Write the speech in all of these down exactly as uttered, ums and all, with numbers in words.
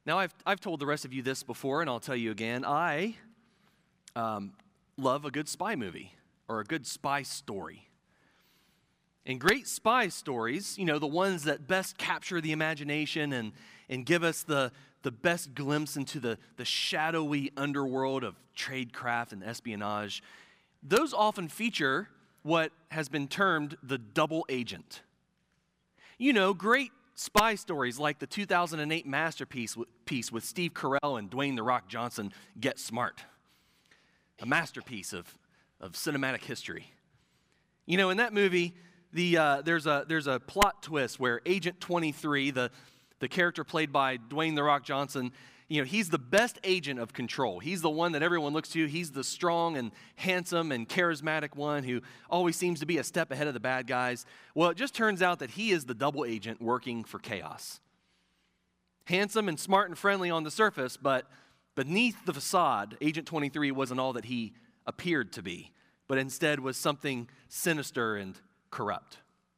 Now, I've, I've told the rest of you this before, and I'll tell you again. I um, love a good spy movie or a good spy story. And great spy stories, you know, the ones that best capture the imagination and, and give us the, the best glimpse into the, the shadowy underworld of tradecraft and espionage, those often feature what has been termed the double agent. You know, great spy stories like the two thousand eight masterpiece piece with Steve Carell and Dwayne "The Rock" Johnson, Get Smart. A masterpiece of, of cinematic history. You know, in that movie, the uh, there's a there's a plot twist where Agent twenty-three, the, the character played by Dwayne "The Rock" Johnson, you know, he's the best agent of control. He's the one that everyone looks to. He's the strong and handsome and charismatic one who always seems to be a step ahead of the bad guys. Well, it just turns out that he is the double agent working for chaos. Handsome and smart and friendly on the surface, but beneath the facade, Agent twenty-three wasn't all that he appeared to be, but instead was something sinister and corrupt.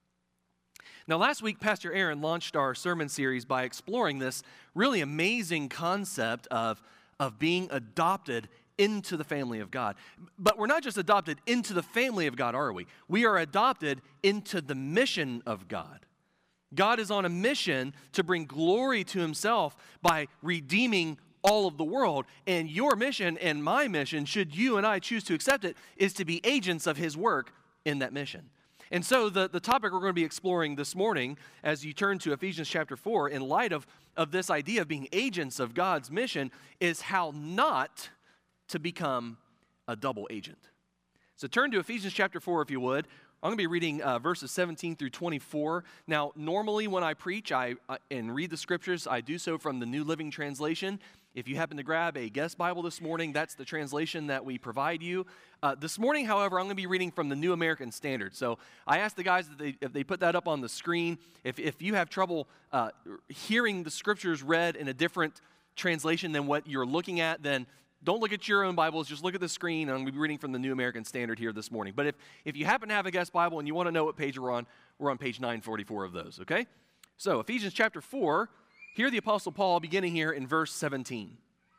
Now, last week, Pastor Aaron launched our sermon series by exploring this really amazing concept of, of being adopted into the family of God. But we're not just adopted into the family of God, are we? We are adopted into the mission of God. God is on a mission to bring glory to himself by redeeming all of the world. And your mission and my mission, should you and I choose to accept it, is to be agents of his work in that mission. And so the, the topic we're going to be exploring this morning, as you turn to Ephesians chapter four, in light of, of this idea of being agents of God's mission, is how not to become a double agent. So turn to Ephesians chapter four, if you would. I'm going to be reading uh, verses seventeen through twenty-four. Now, normally when I preach I, I and read the scriptures, I do so from the New Living Translation. If you happen to grab a guest Bible this morning, that's the translation that we provide you. Uh, this morning, however, I'm going to be reading from the New American Standard. So I asked the guys that they, if they put that up on the screen. If, if you have trouble uh, hearing the scriptures read in a different translation than what you're looking at, then don't look at your own Bibles, just look at the screen, and I'm going to be reading from the New American Standard here this morning. But if, if you happen to have a guest Bible and you want to know what page we're on, we're on page nine forty-four of those, okay? So Ephesians chapter four, hear the Apostle Paul beginning here in verse seventeen.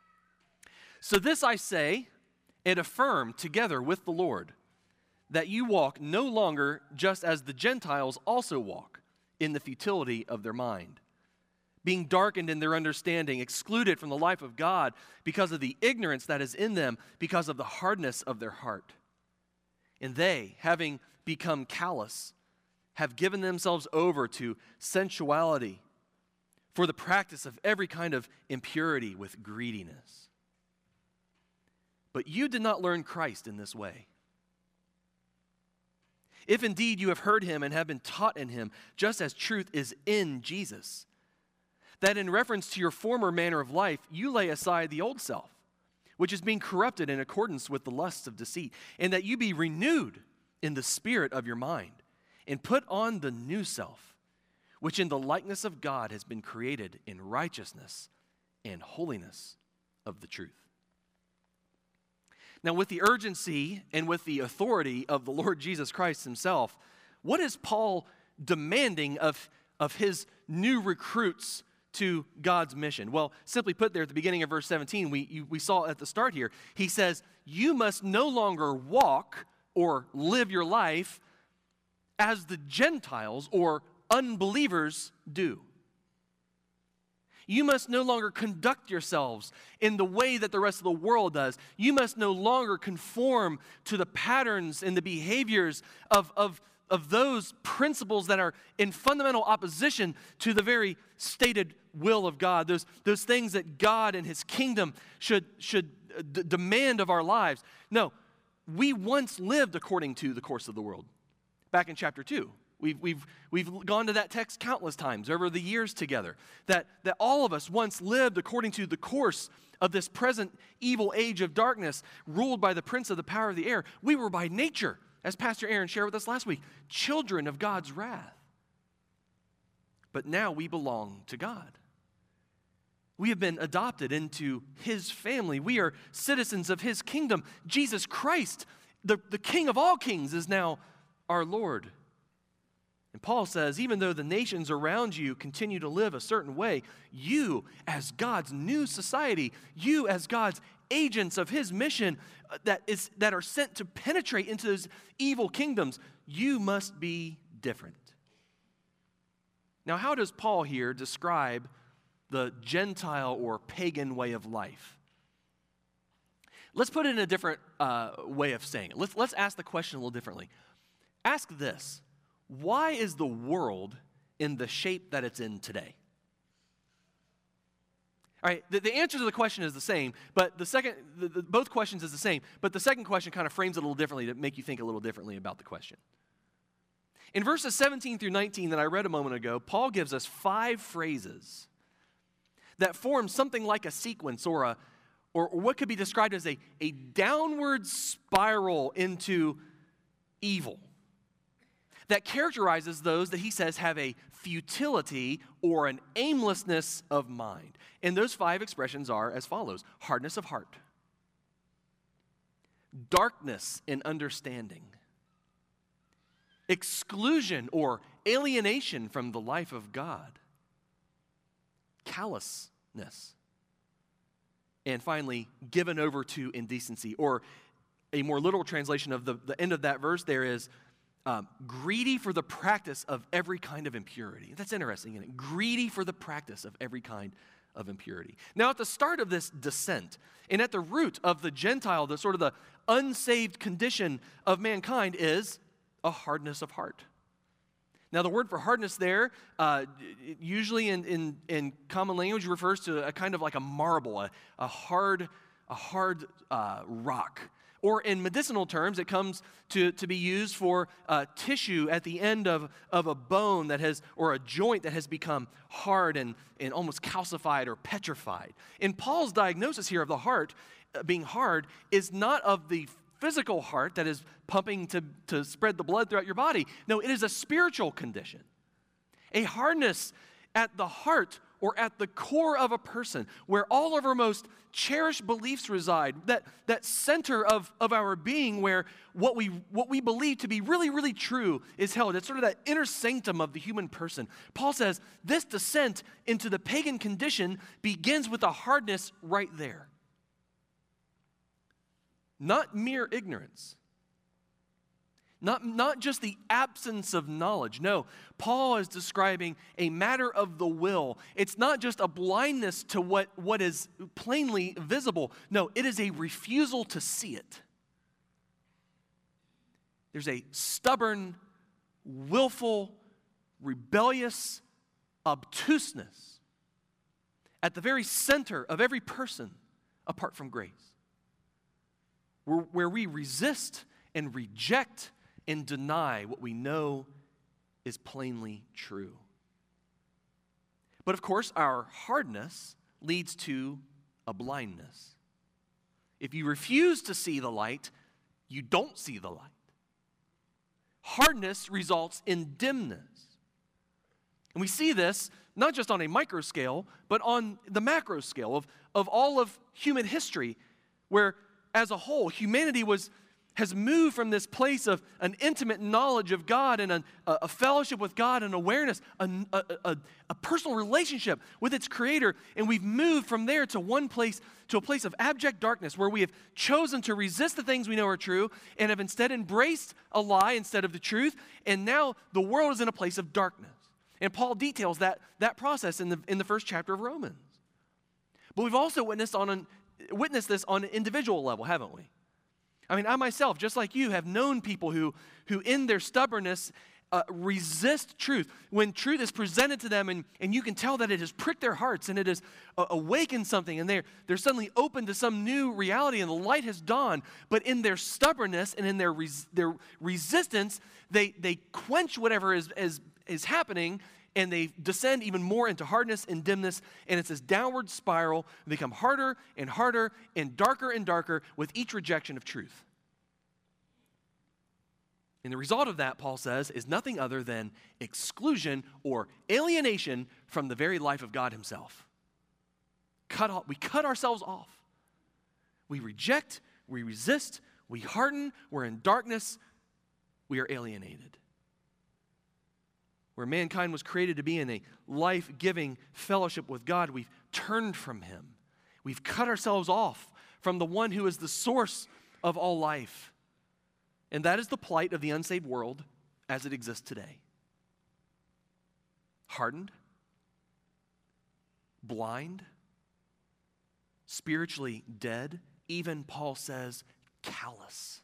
So this I say and affirm together with the Lord, that you walk no longer just as the Gentiles also walk, in the futility of their mind, being darkened in their understanding, excluded from the life of God because of the ignorance that is in them, because of the hardness of their heart. And they, having become callous, have given themselves over to sensuality, for the practice of every kind of impurity with greediness. But you did not learn Christ in this way. If indeed you have heard him and have been taught in him, just as truth is in Jesus, that in reference to your former manner of life, you lay aside the old self, which is being corrupted in accordance with the lusts of deceit, and that you be renewed in the spirit of your mind, and put on the new self, which in the likeness of God has been created in righteousness and holiness of the truth. Now, with the urgency and with the authority of the Lord Jesus Christ himself, what is Paul demanding of, of his new recruits to God's mission? Well, simply put, there at the beginning of verse seventeen, we, you, we saw at the start here, he says, you must no longer walk or live your life as the Gentiles or unbelievers do. You must no longer conduct yourselves in the way that the rest of the world does. You must no longer conform to the patterns and the behaviors of, of, of those principles that are in fundamental opposition to the very stated will of God, those, those things that God and his kingdom should, should d- demand of our lives. No, we once lived according to the course of the world. Back in chapter two. We've, we've, we've gone to that text countless times over the years together, that, that all of us once lived according to the course of this present evil age of darkness ruled by the prince of the power of the air. We were by nature, as Pastor Aaron shared with us last week, children of God's wrath. But now we belong to God. We have been adopted into his family. We are citizens of his kingdom. Jesus Christ, the, the King of all kings, is now our Lord. And Paul says, even though the nations around you continue to live a certain way, you as God's new society, you as God's agents of his mission that is that are sent to penetrate into those evil kingdoms, you must be different. Now, how does Paul here describe the Gentile or pagan way of life? Let's put it in a different uh, way of saying it. Let's, let's ask the question a little differently. Ask this: why is the world in the shape that it's in today? All right, the, the answer to the question is the same, but the second, the, the, both questions is the same, but the second question kind of frames it a little differently to make you think a little differently about the question. In verses seventeen through nineteen that I read a moment ago, Paul gives us five phrases that form something like a sequence or a or, or what could be described as a, a downward spiral into evil that characterizes those that he says have a futility or an aimlessness of mind. And those five expressions are as follows: hardness of heart, darkness in understanding, exclusion or alienation from the life of God, callousness, and finally, given over to indecency. Or a more literal translation of the, the end of that verse there is um, greedy for the practice of every kind of impurity. That's interesting, isn't it? Greedy for the practice of every kind of impurity. Now, at the start of this descent, and at the root of the Gentile, the sort of the unsaved condition of mankind is a hardness of heart. Now, the word for hardness there, uh, usually in, in, in common language, refers to a kind of like a marble, a, a hard, a hard uh, rock. Or in medicinal terms, it comes to, to be used for uh, tissue at the end of, of a bone that has, or a joint that has become hard and, and almost calcified or petrified. And Paul's diagnosis here of the heart uh, being hard is not of the physical heart that is pumping to, to spread the blood throughout your body. No, it is a spiritual condition. A hardness at the heart or at the core of a person where all of our most cherished beliefs reside, that, that center of, of our being where what we, what we believe to be really, really true is held. It's sort of that inner sanctum of the human person. Paul says this descent into the pagan condition begins with a hardness right there. Not mere ignorance. Not, not just the absence of knowledge. No, Paul is describing a matter of the will. It's not just a blindness to what, what is plainly visible. No, it is a refusal to see it. There's a stubborn, willful, rebellious obtuseness at the very center of every person apart from grace, where, where we resist and reject and deny what we know is plainly true. But of course, our hardness leads to a blindness. If you refuse to see the light, you don't see the light. Hardness results in dimness. And we see this not just on a micro scale, but on the macro scale of, of all of human history, where as a whole, humanity was has moved from this place of an intimate knowledge of God and a, a fellowship with God and awareness, a, a, a, a personal relationship with its Creator, and we've moved from there to one place, to a place of abject darkness where we have chosen to resist the things we know are true and have instead embraced a lie instead of the truth, and now the world is in a place of darkness. And Paul details that, that process in the, in the first chapter of Romans. But we've also witnessed, on an, witnessed this on an individual level, haven't we? I mean, I myself, just like you, have known people who, who in their stubbornness, uh, resist truth. When truth is presented to them and, and you can tell that it has pricked their hearts and it has uh, awakened something and they're, they're suddenly open to some new reality and the light has dawned. But in their stubbornness and in their, res, their resistance, they, they quench whatever is, is, is happening and they descend even more into hardness and dimness, and it's this downward spiral. They become harder and harder and darker and darker with each rejection of truth. And the result of that, Paul says, is nothing other than exclusion or alienation from the very life of God himself. Cut off, we cut ourselves off. We reject, we resist, we harden, we're in darkness, we are alienated. where mankind was created to be in a life-giving fellowship with God, we've turned from him. We've cut ourselves off from the one who is the source of all life. And that is the plight of the unsaved world as it exists today. Hardened, blind, spiritually dead, even Paul says callous.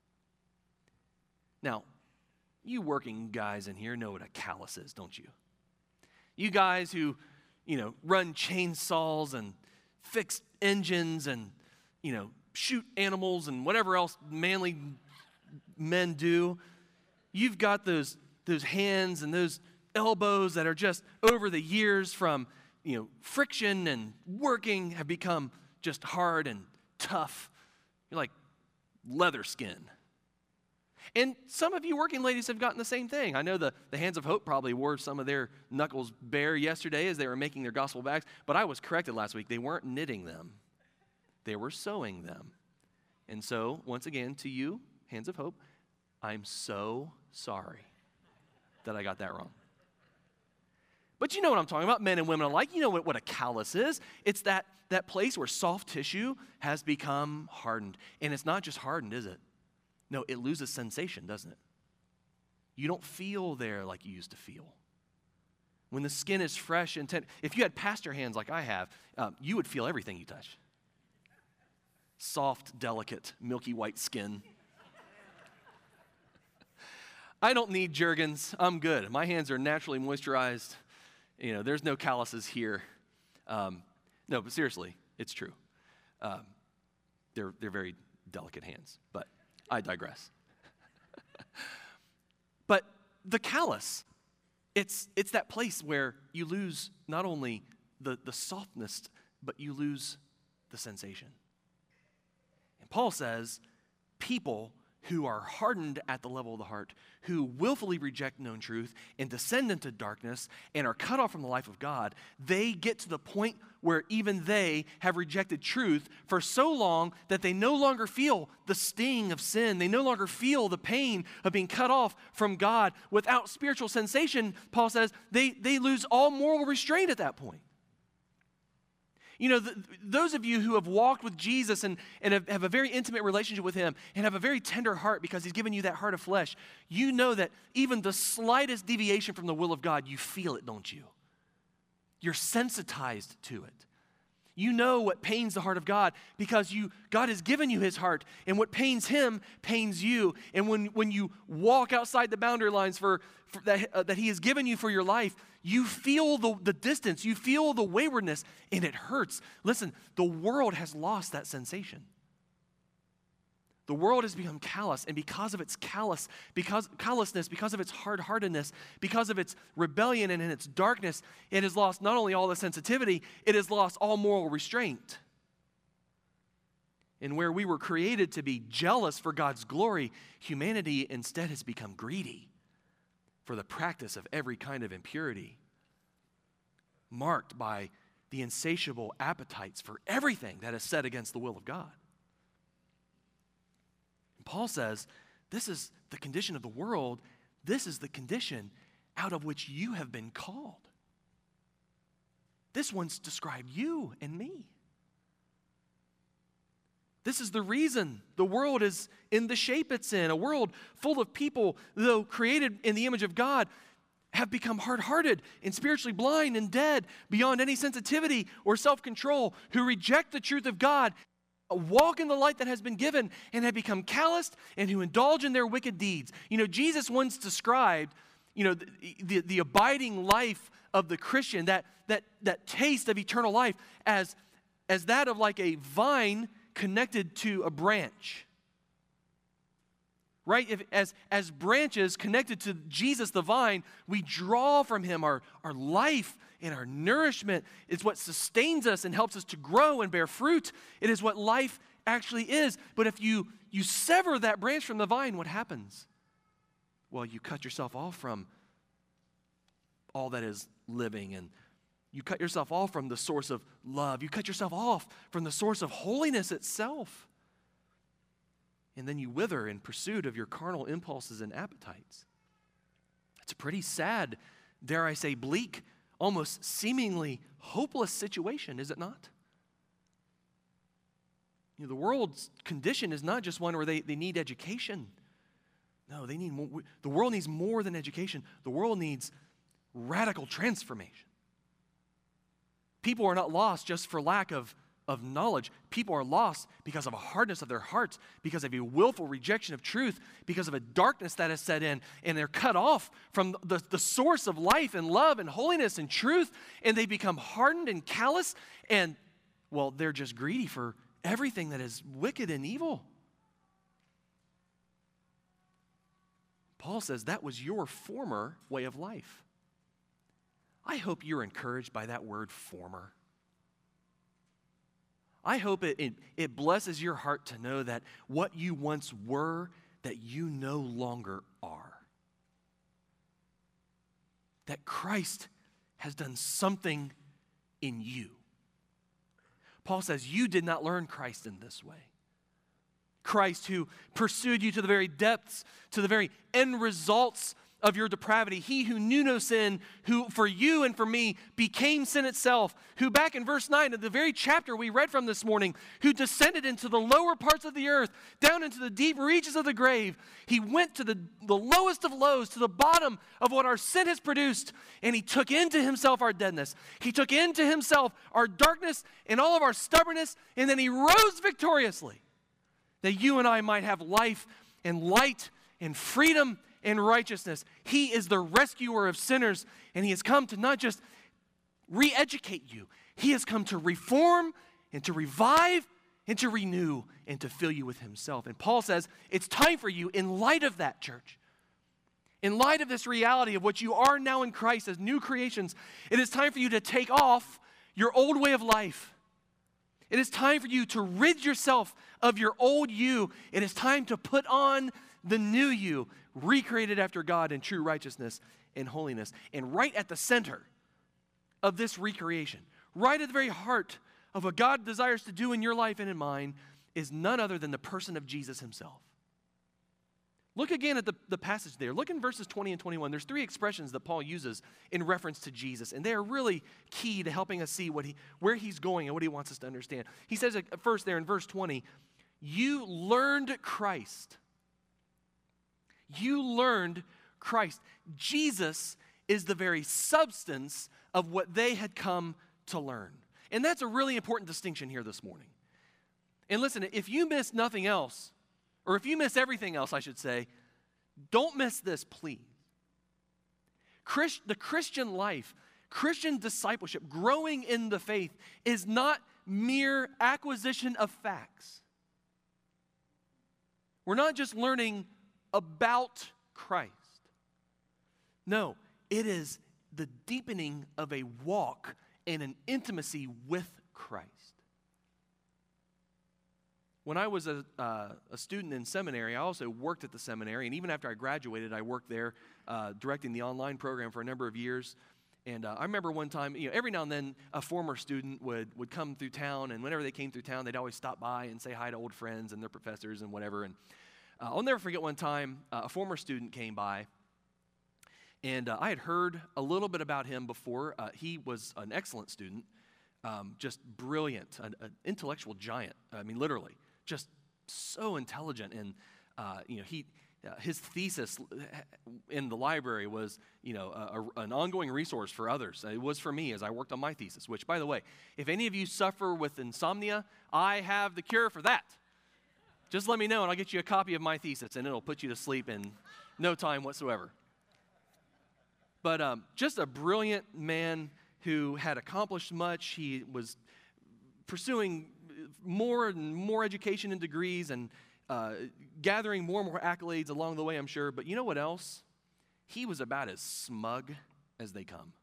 Now, you working guys in here know what a callus is, don't you? You guys who, you know, run chainsaws and fix engines and, you know, shoot animals and whatever else manly men do, you've got those, those hands and those elbows that are just over the years from, you know, friction and working have become just hard and tough. You're like leather skin. And some of you working ladies have gotten the same thing. I know the, the Hands of Hope probably wore some of their knuckles bare yesterday as they were making their gospel bags, but I was corrected last week. They weren't knitting them. They were sewing them. And so, once again, to you, Hands of Hope, I'm so sorry that I got that wrong. But you know what I'm talking about, men and women alike. You know what, what a callus is. It's that, that place where soft tissue has become hardened. And it's not just hardened, is it? No, it loses sensation, doesn't it? You don't feel there like you used to feel. When the skin is fresh and tender, if you had pastor hands like I have, um, you would feel everything you touch. Soft, delicate, milky white skin. I don't need Jergens. I'm good. My hands are naturally moisturized. You know, there's no calluses here. Um, no, but seriously, it's true. Um, they're they're very delicate hands, but I digress. But the callus, it's it's that place where you lose not only the, the softness, but you lose the sensation. And Paul says, people who are hardened at the level of the heart, who willfully reject known truth and descend into darkness and are cut off from the life of God, they get to the point where even they have rejected truth for so long that they no longer feel the sting of sin. They no longer feel the pain of being cut off from God. Without spiritual sensation, Paul says, they, they lose all moral restraint at that point. You know, the, those of you who have walked with Jesus and, and have, have a very intimate relationship with him and have a very tender heart because he's given you that heart of flesh, you know that even the slightest deviation from the will of God, you feel it, don't you? You're sensitized to it. You know what pains the heart of God because you God has given you his heart, and what pains him pains you. And when, when you walk outside the boundary lines for, for that, uh, that he has given you for your life, you feel the, the distance, you feel the waywardness, and it hurts. Listen, the world has lost that sensation. The world has become callous, and because of its callous, because callousness, because of its hard-heartedness, because of its rebellion and in its darkness, it has lost not only all the sensitivity, it has lost all moral restraint. And where we were created to be jealous for God's glory, humanity instead has become greedy for the practice of every kind of impurity, marked by the insatiable appetites for everything that is set against the will of God. Paul says, this is the condition of the world. This is the condition out of which you have been called. This one's described you and me. This is the reason the world is in the shape it's in. A world full of people, though created in the image of God, have become hard-hearted and spiritually blind and dead beyond any sensitivity or self-control, who reject the truth of God, walk in the light that has been given, and have become calloused, and who indulge in their wicked deeds. You know, Jesus once described, you know, the, the, the abiding life of the Christian, that, that, that taste of eternal life, as, as that of like a vine connected to a branch. Right? If, as, as branches connected to Jesus the vine, we draw from him our, our life and our nourishment. It's what sustains us and helps us to grow and bear fruit. It is what life actually is. But if you, you sever that branch from the vine, what happens? Well, you cut yourself off from all that is living, and you cut yourself off from the source of love. You cut yourself off from the source of holiness itself. And then you wither in pursuit of your carnal impulses and appetites. It's a pretty sad dare I say, bleak, almost seemingly hopeless situation, is it not? You know, the world's condition is not just one where they, they need education. No, they need more. The world needs more than education. The world needs radical transformation. People are not lost just for lack of, of knowledge. People are lost because of a hardness of their hearts, because of a willful rejection of truth, because of a darkness that has set in, and they're cut off from the, the source of life and love and holiness and truth, and they become hardened and callous, and, well, they're just greedy for everything that is wicked and evil. Paul says that was your former way of life. I hope you're encouraged by that word, former. I hope it, it, it blesses your heart to know that what you once were, that you no longer are. That Christ has done something in you. Paul says you did not learn Christ in this way. Christ who pursued you to the very depths, to the very end results of your depravity. He who knew no sin, who for you and for me became sin itself, who back in verse nine of the very chapter we read from this morning, who descended into the lower parts of the earth, down into the deep reaches of the grave. He went to the, the lowest of lows, to the bottom of what our sin has produced, and he took into himself our deadness. He took into himself our darkness and all of our stubbornness, and then he rose victoriously, that you and I might have life and light and freedom and righteousness. He is the rescuer of sinners, and he has come to not just re-educate you, he has come to reform and to revive and to renew and to fill you with himself. And Paul says it's time for you, in light of that, church, in light of this reality of what you are now in Christ as new creations, it is time for you to take off your old way of life. It is time for you to rid yourself of your old you. It is time to put on the new you, recreated after God in true righteousness and holiness. And right at the center of this recreation, right at the very heart of what God desires to do in your life and in mine, is none other than the person of Jesus himself. Look again at the, the passage there. Look in verses twenty and twenty-one. There's three expressions that Paul uses in reference to Jesus, and they are really key to helping us see what he, where he's going and what he wants us to understand. He says at first there in verse twenty, you learned Christ. You learned Christ. Jesus is the very substance of what they had come to learn. And that's a really important distinction here this morning. And listen, if you miss nothing else, or if you miss everything else, I should say, don't miss this, please. Christ, the Christian life, Christian discipleship, growing in the faith, is not mere acquisition of facts. We're not just learning about Christ. No, it is the deepening of a walk and an intimacy with Christ. When I was a, uh, a student in seminary, I also worked at the seminary, and even after I graduated, I worked there uh, directing the online program for a number of years. And uh, I remember one time, you know, every now and then a former student would, would come through town, and whenever they came through town, they'd always stop by and say hi to old friends and their professors and whatever. And uh, I'll never forget one time uh, a former student came by, and uh, I had heard a little bit about him before. Uh, he was an excellent student, um, just brilliant, an, an intellectual giant, I mean, literally. Just so intelligent, and uh, you know he, uh, his thesis in the library was you know a, a, an ongoing resource for others. It was for me as I worked on my thesis. Which, by the way, if any of you suffer with insomnia, I have the cure for that. Just let me know, and I'll get you a copy of my thesis, and it'll put you to sleep in no time whatsoever. But um, just a brilliant man who had accomplished much. He was pursuing more and more education and degrees, and uh, gathering more and more accolades along the way, I'm sure. But you know what else? He was about as smug as they come.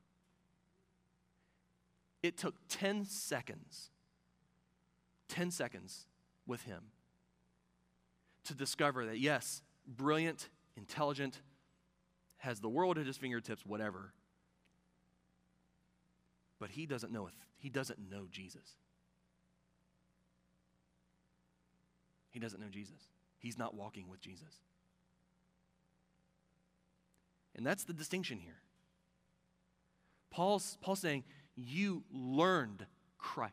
It took ten seconds, ten seconds with him to discover that, yes, brilliant, intelligent, has the world at his fingertips, whatever. But he doesn't know, he doesn't know Jesus. He doesn't know Jesus. He's not walking with Jesus. And that's the distinction here. Paul's, Paul's saying, you learned Christ.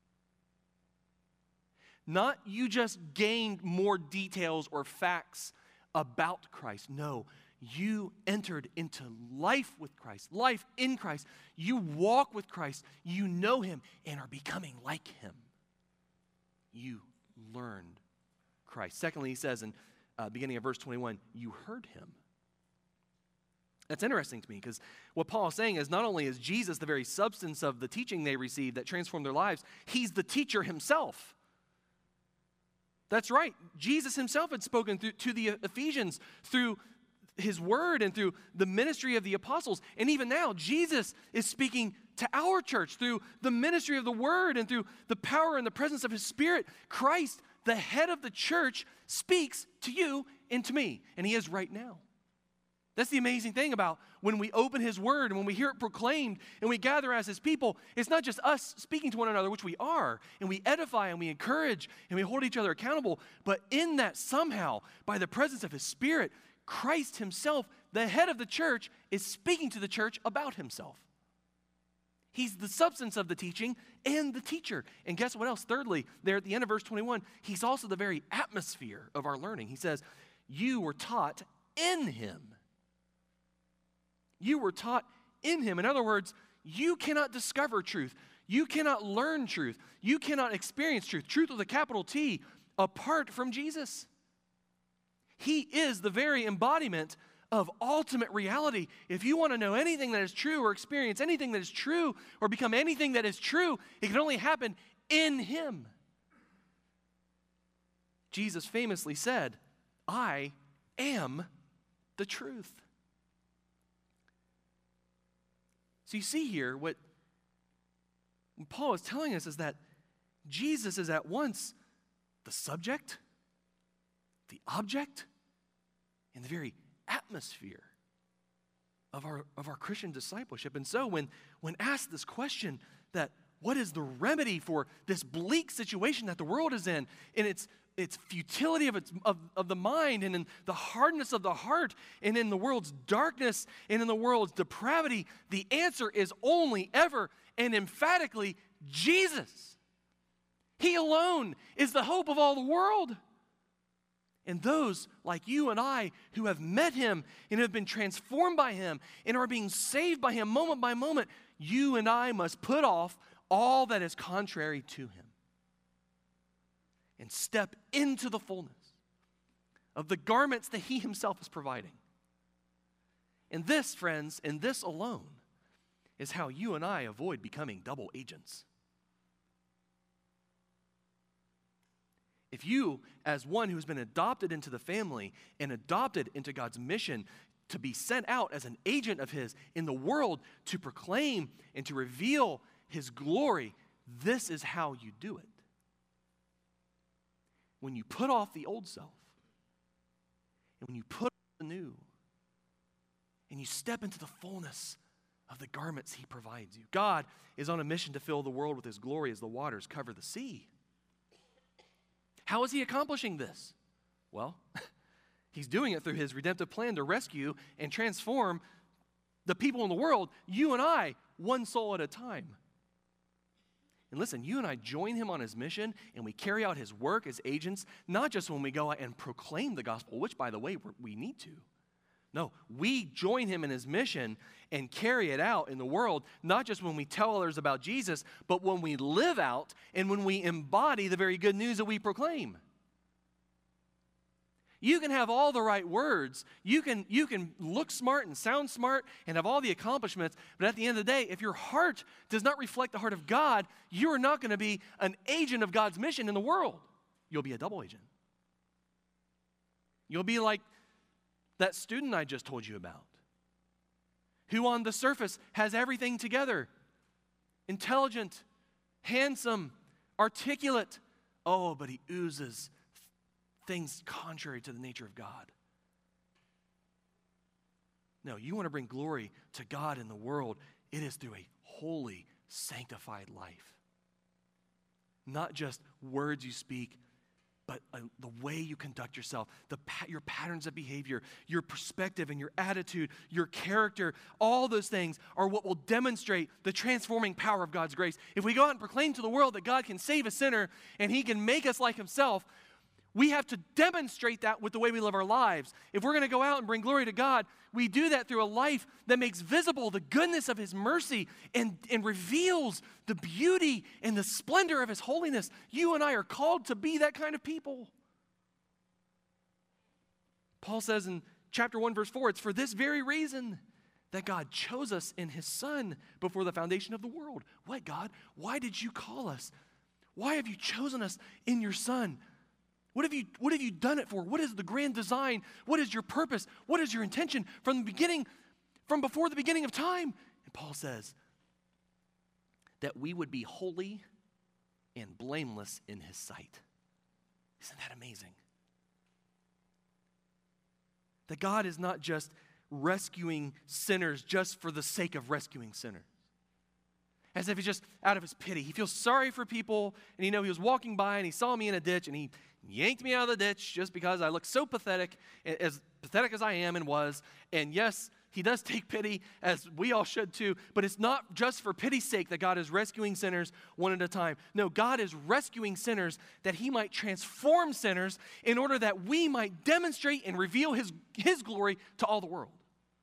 Not you just gained more details or facts about Christ. No, you entered into life with Christ, life in Christ. You walk with Christ. You know him and are becoming like him. You learned Christ. Secondly, he says in uh, beginning of verse twenty-one, you heard him. That's interesting to me because what Paul is saying is not only is Jesus the very substance of the teaching they received that transformed their lives, he's the teacher himself. That's right. Jesus himself had spoken through, to the Ephesians through his word and through the ministry of the apostles. And even now, Jesus is speaking to our church through the ministry of the word and through the power and the presence of his Spirit. Christ, the head of the church, speaks to you and to me. And he is right now. That's the amazing thing about when we open his word and when we hear it proclaimed and we gather as his people. It's not just us speaking to one another, which we are, and we edify and we encourage and we hold each other accountable. But in that somehow, by the presence of his Spirit, Christ himself, the head of the church, is speaking to the church about himself. He's the substance of the teaching and the teacher. And guess what else? Thirdly, there at the end of verse twenty-one, he's also the very atmosphere of our learning. He says, you were taught in him. You were taught in him. In other words, you cannot discover truth. You cannot learn truth. You cannot experience truth, truth with a capital T, apart from Jesus. He is the very embodiment of ultimate reality. If you want to know anything that is true or experience anything that is true or become anything that is true, it can only happen in him. Jesus famously said, I am the truth. So you see here, what Paul is telling us is that Jesus is at once the subject, the object, and the very atmosphere of our, of our Christian discipleship. And so when, when asked this question that what is the remedy for this bleak situation that the world is in, in its its futility of, its, of, of the mind and in the hardness of the heart and in the world's darkness and in the world's depravity, the answer is only ever and emphatically Jesus. He alone is the hope of all the world. And those like you and I who have met him and have been transformed by him and are being saved by him moment by moment, you and I must put off all that is contrary to him and step into the fullness of the garments that he himself is providing. And this, friends, and this alone is how you and I avoid becoming double agents. If you, as one who's been adopted into the family and adopted into God's mission to be sent out as an agent of his in the world to proclaim and to reveal his glory, this is how you do it. When you put off the old self, and when you put on the new, and you step into the fullness of the garments he provides you. God is on a mission to fill the world with his glory as the waters cover the sea. How is he accomplishing this? Well, he's doing it through his redemptive plan to rescue and transform the people in the world, you and I, one soul at a time. And listen, you and I join him on his mission, and we carry out his work as agents, not just when we go out and proclaim the gospel, which, by the way, we need to. No, we join him in his mission and carry it out in the world, not just when we tell others about Jesus, but when we live out and when we embody the very good news that we proclaim. You can have all the right words. You can, you can look smart and sound smart and have all the accomplishments, but at the end of the day, if your heart does not reflect the heart of God, you are not going to be an agent of God's mission in the world. You'll be a double agent. You'll be like that student I just told you about, who on the surface has everything together. Intelligent, handsome, articulate. Oh, but he oozes things contrary to the nature of God. No, you want to bring glory to God in the world, it is through a holy, sanctified life. Not just words you speak, but uh, the way you conduct yourself, the pa- your patterns of behavior, your perspective and your attitude, your character, all those things are what will demonstrate the transforming power of God's grace. If we go out and proclaim to the world that God can save a sinner and he can make us like himself, we have to demonstrate that with the way we live our lives. If we're going to go out and bring glory to God, we do that through a life that makes visible the goodness of his mercy and, and reveals the beauty and the splendor of his holiness. You and I are called to be that kind of people. Paul says in chapter one, verse four, it's for this very reason that God chose us in his Son before the foundation of the world. What, God? Why did you call us? Why have you chosen us in your Son? What have you, what have you done it for? What is the grand design? What is your purpose? What is your intention from the beginning, from before the beginning of time? And Paul says that we would be holy and blameless in his sight. Isn't that amazing? That God is not just rescuing sinners just for the sake of rescuing sinners. As if he's just out of his pity. He feels sorry for people, and you know, he was walking by and he saw me in a ditch and he yanked me out of the ditch just because I looked so pathetic, as pathetic as I am and was. And yes, he does take pity, as we all should too, but it's not just for pity's sake that God is rescuing sinners one at a time. No, God is rescuing sinners that he might transform sinners in order that we might demonstrate and reveal his, his glory to all the world.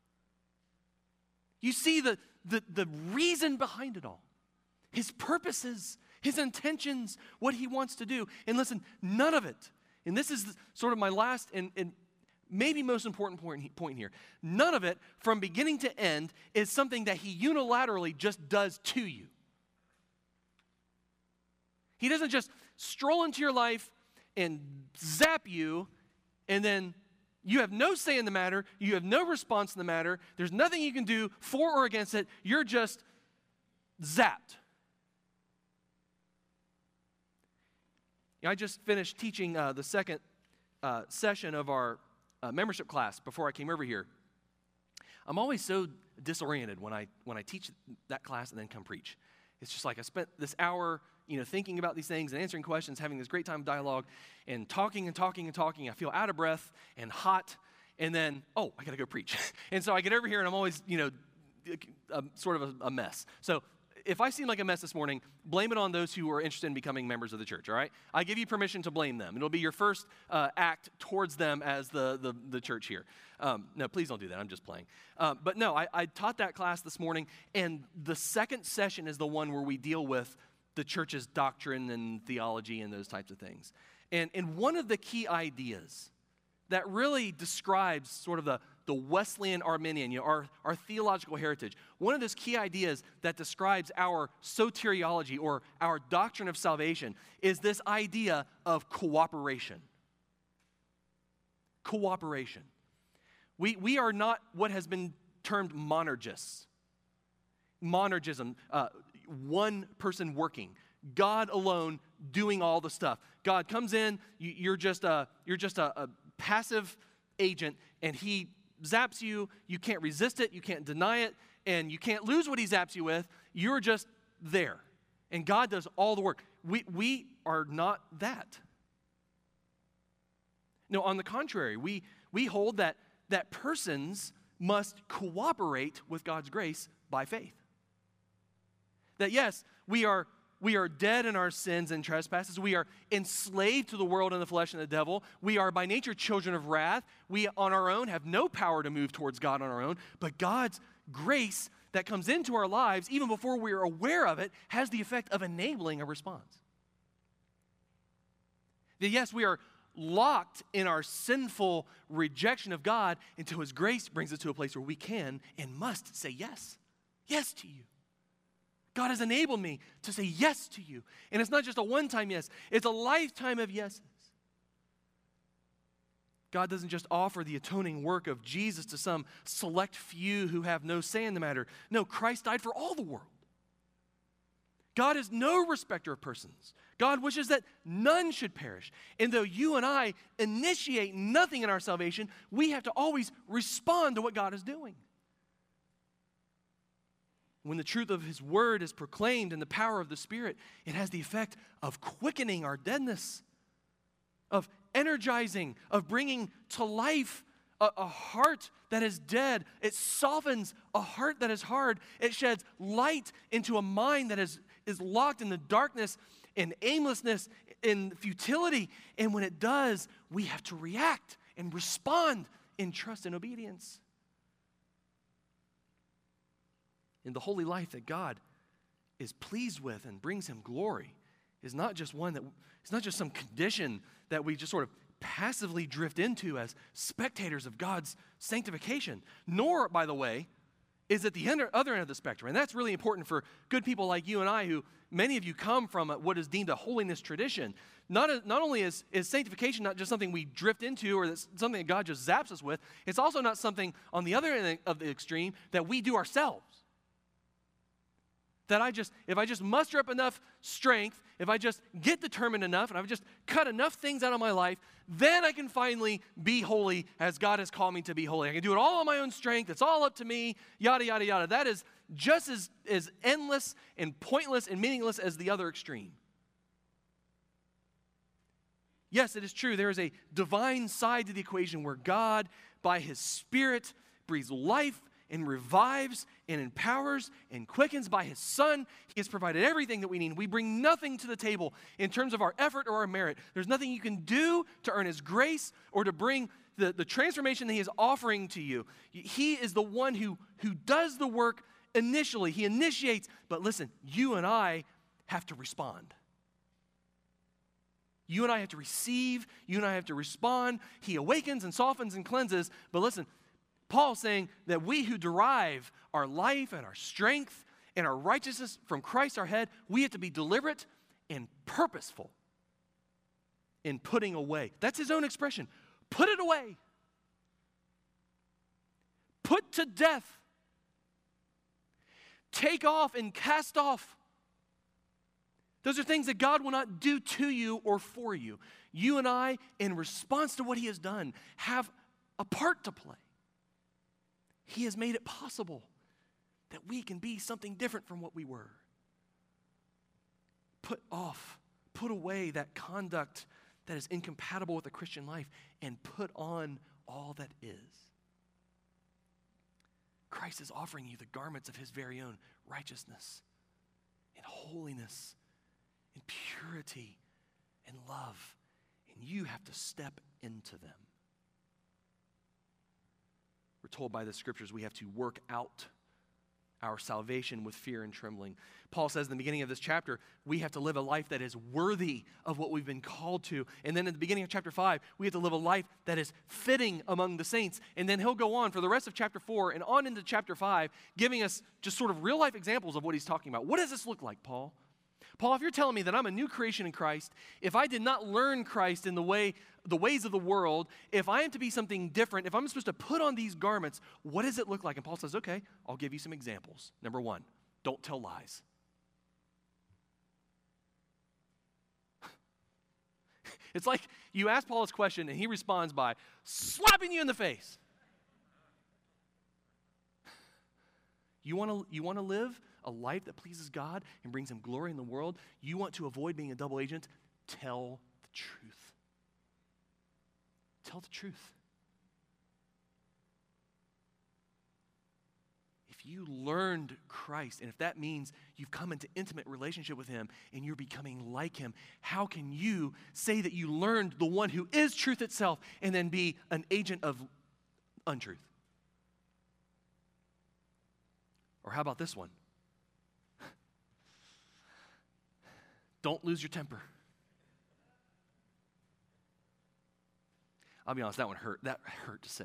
You see the, the, the reason behind it all, his purposes, his intentions, what he wants to do. And listen, none of it, and this is sort of my last and, and maybe most important point, point here, none of it from beginning to end is something that he unilaterally just does to you. He doesn't just stroll into your life and zap you, and then you have no say in the matter. You have no response in the matter. There's nothing you can do for or against it. You're just zapped. I just finished teaching uh, the second uh, session of our uh, membership class before I came over here. I'm always so disoriented when I when I teach that class and then come preach. It's just like I spent this hour, you know, thinking about these things and answering questions, having this great time of dialogue, and talking and talking and talking. I feel out of breath and hot, and then, oh, I got to go preach. And so I get over here, and I'm always, you know, a, sort of a, a mess. So if I seem like a mess this morning, blame it on those who are interested in becoming members of the church, all right? I give you permission to blame them. It'll be your first uh, act towards them as the, the, the church here. Um, no, please don't do that. I'm just playing. Uh, but no, I, I taught that class this morning, and the second session is the one where we deal with the church's doctrine and theology and those types of things. And, and one of the key ideas that really describes sort of the, the Wesleyan Arminian, you know, our, our theological heritage, one of those key ideas that describes our soteriology or our doctrine of salvation is this idea of cooperation. Cooperation. We, we are not what has been termed monergists. Monergism, uh, one person working, God alone doing all the stuff. God comes in, you, you're just a you're just a, a passive agent, and he zaps you. You can't resist it, you can't deny it, and you can't lose what he zaps you with. You're just there, and God does all the work. We we are not that. No, on the contrary, we we hold that that persons must cooperate with God's grace by faith. That yes, we are we are dead in our sins and trespasses. We are enslaved to the world and the flesh and the devil. We are by nature children of wrath. We on our own have no power to move towards God on our own, but God's grace that comes into our lives, even before we are aware of it, has the effect of enabling a response. That yes, we are locked in our sinful rejection of God until his grace brings us to a place where we can and must say yes. Yes to you. God has enabled me to say yes to you. And it's not just a one-time yes. It's a lifetime of yeses. God doesn't just offer the atoning work of Jesus to some select few who have no say in the matter. No, Christ died for all the world. God is no respecter of persons. God wishes that none should perish. And though you and I initiate nothing in our salvation, we have to always respond to what God is doing. When the truth of his word is proclaimed in the power of the Spirit, it has the effect of quickening our deadness, of energizing, of bringing to life a, a heart that is dead. It softens a heart that is hard. It sheds light into a mind that is, is locked in the darkness and aimlessness and futility. And when it does, we have to react and respond in trust and obedience. And the holy life that God is pleased with and brings him glory is not just one that, it's not just some condition that we just sort of passively drift into as spectators of God's sanctification. Nor, by the way, is it the other end of the spectrum. And that's really important for good people like you and I, who many of you come from what is deemed a holiness tradition. Not, a, not only is, is sanctification not just something we drift into or that's something that God just zaps us with, it's also not something on the other end of the extreme that we do ourselves. That I just, if I just muster up enough strength, if I just get determined enough, and I've just cut enough things out of my life, then I can finally be holy as God has called me to be holy. I can do it all on my own strength. It's all up to me, yada, yada, yada. That is just as, as endless and pointless and meaningless as the other extreme. Yes, it is true. There is a divine side to the equation where God, by his Spirit, breathes life and revives and empowers and quickens by his Son. He has provided everything that we need. We bring nothing to the table in terms of our effort or our merit. There's nothing you can do to earn his grace or to bring the, the transformation that he is offering to you. He is the one who, who does the work initially. He initiates. But listen, you and I have to respond. You and I have to receive. You and I have to respond. He awakens and softens and cleanses. But listen, Paul's saying that we who derive our life and our strength and our righteousness from Christ our head, we have to be deliberate and purposeful in putting away. That's his own expression. Put it away. Put to death. Take off and cast off. Those are things that God will not do to you or for you. You and I, in response to what he has done, have a part to play. He has made it possible that we can be something different from what we were. Put off, put away that conduct that is incompatible with the Christian life and put on all that is. Christ is offering you the garments of his very own righteousness and holiness and purity and love, and you have to step into them. We're told by the scriptures we have to work out our salvation with fear and trembling. Paul says in the beginning of this chapter, we have to live a life that is worthy of what we've been called to. And then at the beginning of chapter five, we have to live a life that is fitting among the saints. And then he'll go on for the rest of chapter four and on into chapter five, giving us just sort of real life examples of what he's talking about. What does this look like, Paul? Paul, if you're telling me that I'm a new creation in Christ, if I did not learn Christ in the way, the ways of the world, if I am to be something different, if I'm supposed to put on these garments, what does it look like? And Paul says, okay, I'll give you some examples. Number one, don't tell lies. It's like you ask Paul this question and he responds by slapping you in the face. You want to you want to live a life that pleases God and brings him glory in the world? You want to avoid being a double agent? Tell the truth. Tell the truth. If you learned Christ, and if that means you've come into intimate relationship with him and you're becoming like him, how can you say that you learned the one who is truth itself and then be an agent of untruth? Or how about this one? Don't lose your temper. I'll be honest, that one hurt. That hurt to say.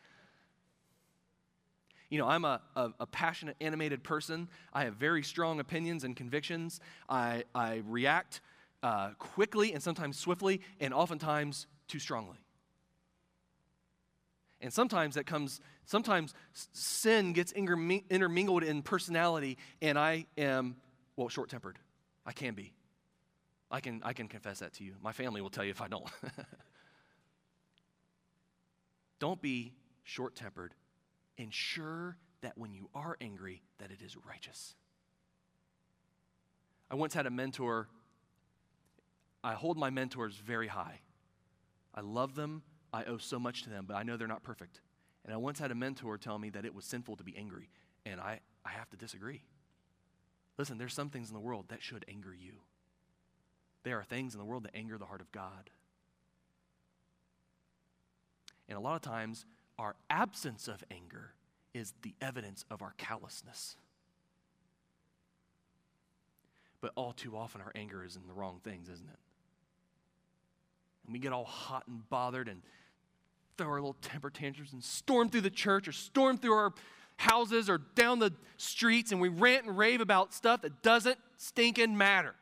You know, I'm a, a, a passionate, animated person. I have very strong opinions and convictions. I, I react uh, quickly and sometimes swiftly and oftentimes too strongly. And sometimes that comes, sometimes sin gets intermingled in personality and I am, well, short-tempered. I can be. I can, I can confess that to you. My family will tell you if I don't. Don't be short-tempered. Ensure that when you are angry, that it is righteous. I once had a mentor. I hold my mentors very high. I love them. I owe so much to them, but I know they're not perfect. And I once had a mentor tell me that it was sinful to be angry, and I, I have to disagree. Listen, there's some things in the world that should anger you. There are things in the world that anger the heart of God. And a lot of times, our absence of anger is the evidence of our callousness. But all too often, our anger is in the wrong things, isn't it? And we get all hot and bothered and throw our little temper tantrums and storm through the church or storm through our houses or down the streets, and we rant and rave about stuff that doesn't stinking matter.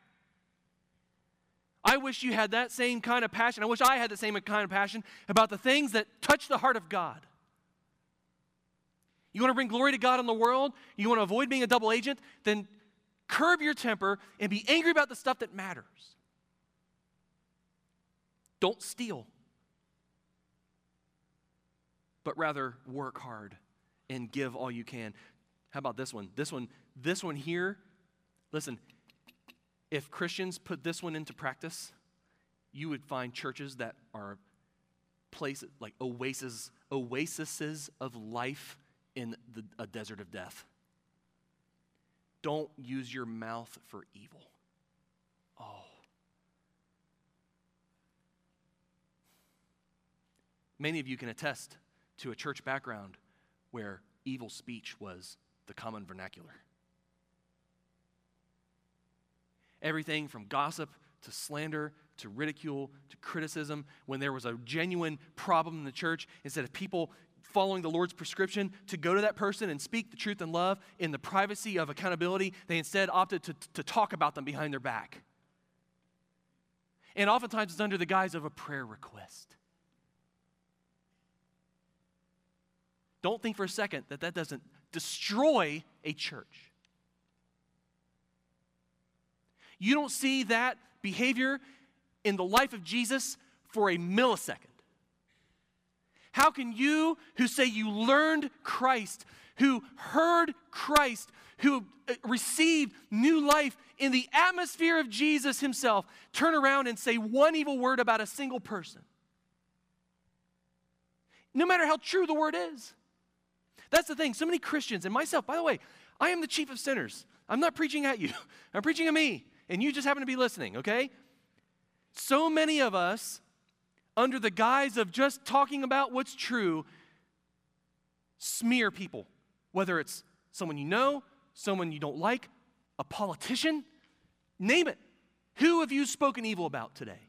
I wish you had that same kind of passion. I wish I had the same kind of passion about the things that touch the heart of God. You want to bring glory to God in the world? You want to avoid being a double agent? Then curb your temper and be angry about the stuff that matters. Don't steal, but rather work hard and give all you can. How about this one? This one, this one here, listen, if Christians put this one into practice, you would find churches that are places like oases, oases of life in the, a desert of death. Don't use your mouth for evil. Oh. Many of you can attest to a church background where evil speech was the common vernacular. Everything from gossip to slander to ridicule to criticism. When there was a genuine problem in the church, instead of people following the Lord's prescription to go to that person and speak the truth in love in the privacy of accountability, they instead opted to, to talk about them behind their back. And oftentimes it's under the guise of a prayer request. Don't think for a second that that doesn't destroy a church. You don't see that behavior in the life of Jesus for a millisecond. How can you, who say you learned Christ, who heard Christ, who received new life in the atmosphere of Jesus himself, turn around and say one evil word about a single person? No matter how true the word is. That's the thing. So many Christians, and myself, by the way, I am the chief of sinners. I'm not preaching at you. I'm preaching at me. And you just happen to be listening, okay? So many of us, under the guise of just talking about what's true, smear people. Whether it's someone you know, someone you don't like, a politician, name it. Who have you spoken evil about today?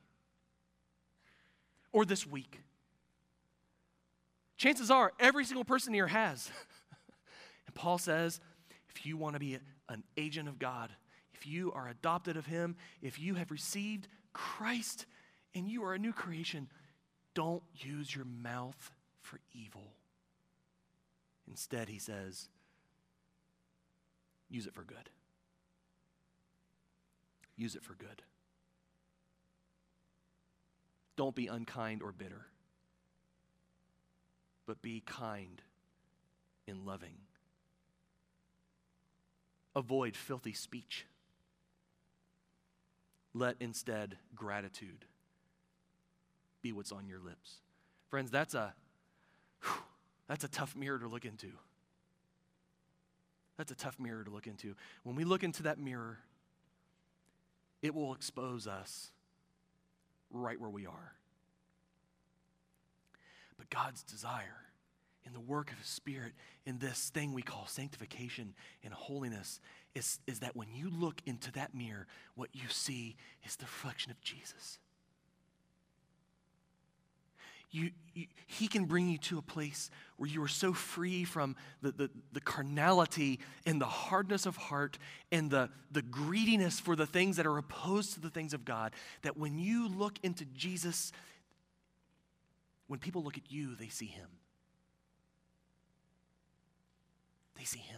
Or this week? Chances are, every single person here has. And Paul says, if you want to be an agent of God, if you are adopted of him, if you have received Christ and you are a new creation, don't use your mouth for evil. Instead, he says, use it for good. Use it for good. Don't be unkind or bitter, but be kind and loving. Avoid filthy speech. Let instead gratitude be what's on your lips. Friends, that's a whew, that's a tough mirror to look into. That's a tough mirror to look into. When we look into that mirror, it will expose us right where we are. But God's desire in the work of his Spirit, in this thing we call sanctification and holiness, is, is that when you look into that mirror, what you see is the reflection of Jesus. You, you, he can bring you to a place where you are so free from the, the, the carnality and the hardness of heart and the, the greediness for the things that are opposed to the things of God, that when you look into Jesus, when people look at you, they see him. They see him.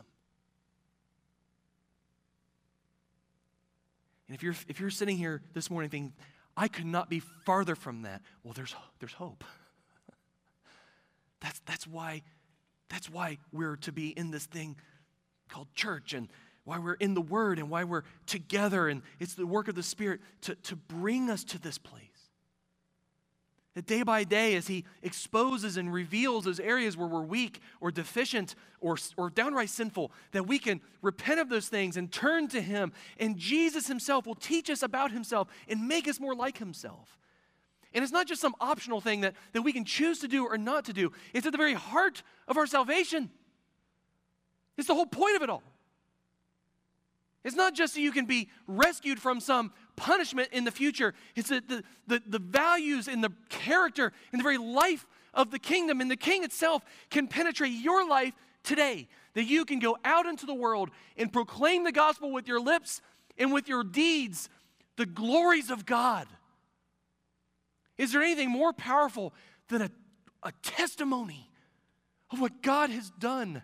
And if you're if you're sitting here this morning thinking, I could not be farther from that, well, there's there's hope. That's that's why that's why we're to be in this thing called church, and why we're in the Word, and why we're together, and it's the work of the Spirit to, to bring us to this place. That day by day, as he exposes and reveals those areas where we're weak or deficient or, or downright sinful, that we can repent of those things and turn to him. And Jesus himself will teach us about himself and make us more like himself. And it's not just some optional thing that, that we can choose to do or not to do. It's at the very heart of our salvation. It's the whole point of it all. It's not just so you can be rescued from some punishment in the future. It's that the, the, the values and the character and the very life of the kingdom and the king itself can penetrate your life today. That you can go out into the world and proclaim the gospel with your lips and with your deeds, the glories of God. Is there anything more powerful than a, a testimony of what God has done?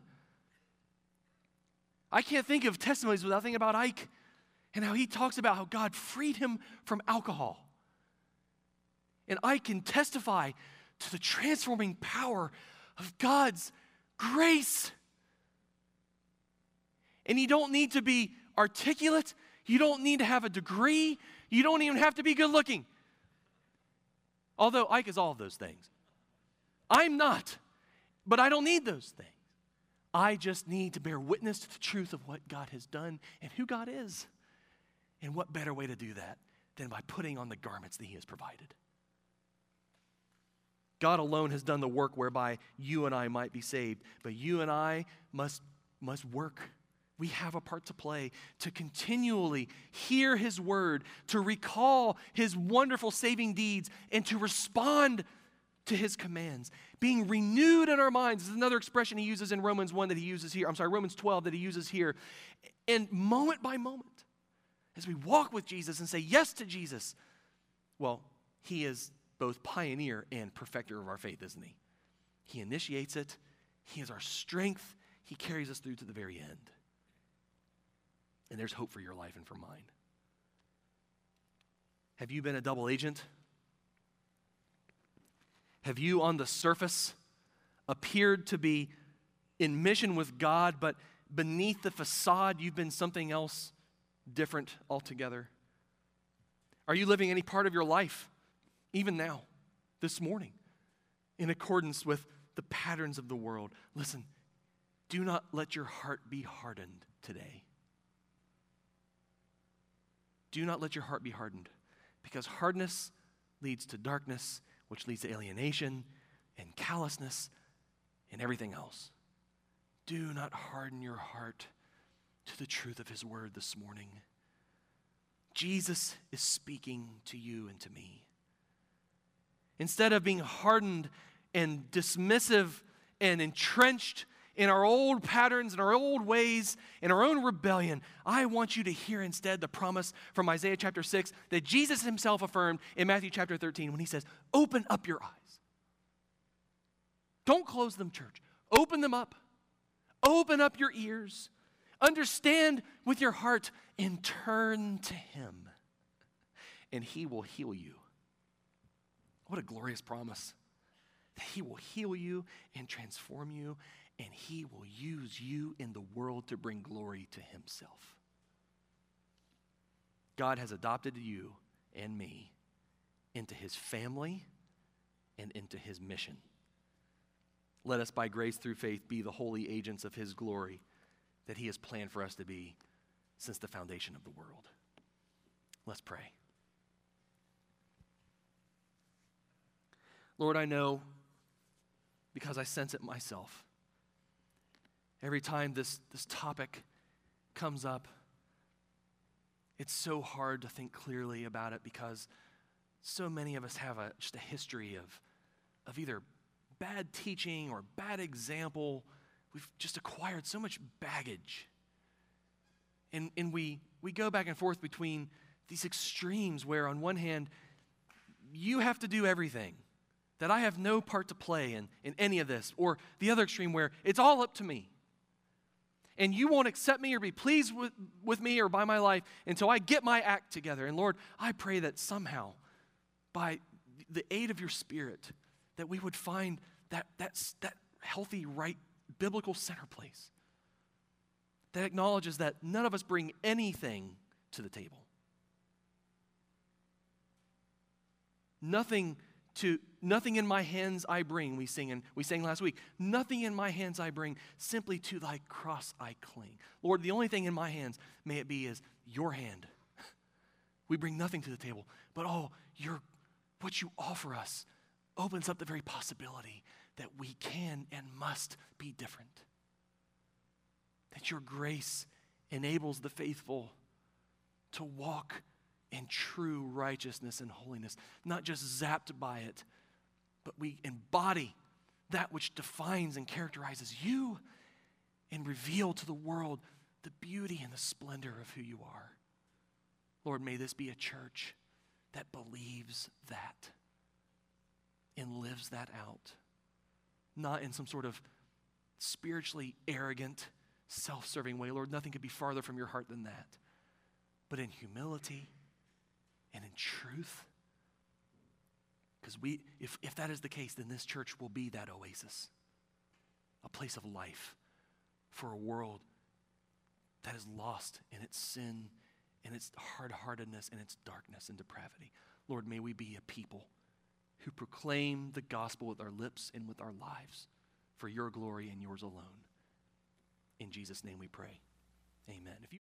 I can't think of testimonies without thinking about Ike and how he talks about how God freed him from alcohol. And Ike can testify to the transforming power of God's grace. And you don't need to be articulate. You don't need to have a degree. You don't even have to be good looking. Although Ike is all of those things. I'm not, but I don't need those things. I just need to bear witness to the truth of what God has done and who God is. And what better way to do that than by putting on the garments that he has provided? God alone has done the work whereby you and I might be saved. But you and I must, must work. We have a part to play to continually hear his word, to recall his wonderful saving deeds, and to respond to his commands. Being renewed in our minds is another expression he uses in Romans one that he uses here. I'm sorry, Romans twelve that he uses here. And moment by moment, as we walk with Jesus and say yes to Jesus, well, he is both pioneer and perfecter of our faith, isn't he? He initiates it. He is our strength. He carries us through to the very end. And there's hope for your life and for mine. Have you been a double agent? Have you on the surface appeared to be in mission with God, but beneath the facade you've been something else different altogether? Are you living any part of your life, even now, this morning, in accordance with the patterns of the world? Listen, do not let your heart be hardened today. Do not let your heart be hardened, because hardness leads to darkness, which leads to alienation and callousness and everything else. Do not harden your heart to the truth of his word this morning. Jesus is speaking to you and to me. Instead of being hardened and dismissive and entrenched in our old patterns and our old ways and our own rebellion, I want you to hear instead the promise from Isaiah chapter six that Jesus himself affirmed in Matthew chapter thirteen when he says, open up your eyes. Don't close them, church. Open them up. Open up your ears. Understand with your heart and turn to him, and he will heal you. What a glorious promise. That he will heal you and transform you, and he will use you in the world to bring glory to himself. God has adopted you and me into his family and into his mission. Let us, by grace through faith, be the holy agents of his glory that he has planned for us to be since the foundation of the world. Let's pray. Lord, I know, because I sense it myself, every time this, this topic comes up, it's so hard to think clearly about it because so many of us have a, just a history of, of either bad teaching or bad example. We've just acquired so much baggage. And, and we, we go back and forth between these extremes where on one hand, you have to do everything, that I have no part to play in, in any of this, or the other extreme where it's all up to me. And you won't accept me or be pleased with, with me or by my life until I get my act together. And Lord, I pray that somehow, by the aid of your Spirit, that we would find that, that, that healthy, right, biblical center place that acknowledges that none of us bring anything to the table. Nothing to nothing in my hands I bring, we sing and we sang last week, nothing in my hands I bring, simply to thy cross I cling. Lord, the only thing in my hands, may it be, is your hand. We bring nothing to the table, but oh, your, what you offer us opens up the very possibility that we can and must be different. That your grace enables the faithful to walk in true righteousness and holiness, not just zapped by it, but we embody that which defines and characterizes you and reveal to the world the beauty and the splendor of who you are. Lord, may this be a church that believes that and lives that out, not in some sort of spiritually arrogant, self-serving way. Lord, nothing could be farther from your heart than that, but in humility and in truth. Because we, if, if that is the case, then this church will be that oasis, a place of life for a world that is lost in its sin, in its hard-heartedness, and its darkness and depravity. Lord, may we be a people who proclaim the gospel with our lips and with our lives for your glory and yours alone. In Jesus' name we pray. Amen. If you